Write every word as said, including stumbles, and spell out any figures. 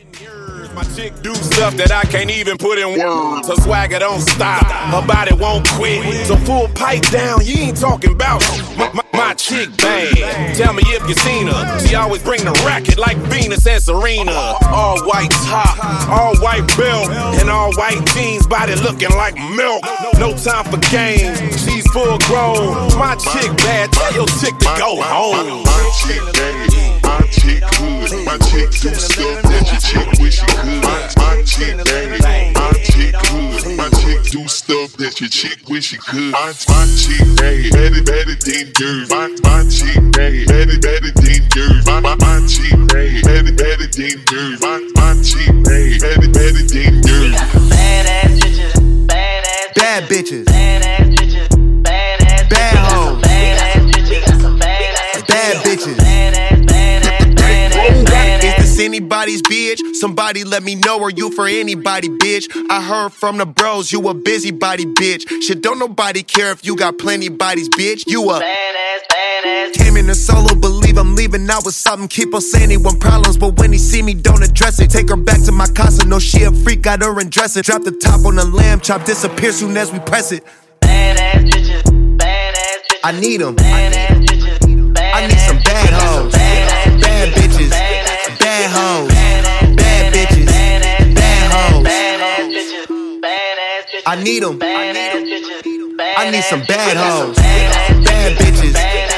My chick do stuff that I can't even put in words. Her swagger don't stop, her body won't quit. So full pipe down, you ain't talking about my, my, my chick bad. Tell me if you seen her. She always bring the racket like Venus and Serena. All white top, all white belt, and all white jeans, body looking like milk. No time for games, she's full grown. My chick bad, tell your chick to go home. My chick bad, my chick good. My chick do stuff that your chick wish she could. My chick bad, my chick good. My chick do stuff that your chick wish she could. My, my chick bad, better, better than yours. My, my chick bad, better, better than yours. My, my, my chick bad, better, better than yours. My, my chick bad, better, better than yours. Badass bitches, badass Bad bitches, badass bitches, badass bad hoes, badass bitches, badass bad bitches. badass badass badass Is this anybody's bitch? Somebody let me know, are you for anybody, bitch? I heard from the bros, you a busybody, bitch. Shit, don't nobody care if you got plenty bodies, bitch. You a badass badass. came in a solo, believe I'm leaving out with something. Keep on saying he want problems, but when he see me, don't address it. Take her back to my casa, no she a freak, got her and dress it. Drop the top on the lamb chop, disappear soon as we press it. Badass bitches, badass bitches. I need them, Badass bitches, I need some bad hoes, bad bitches, bad hoes, bad bitches, bad hoes. badass bitches, badass bitches. I need them, Badass bitches, I need some bad badass hoes, bitches, bad bitches, badass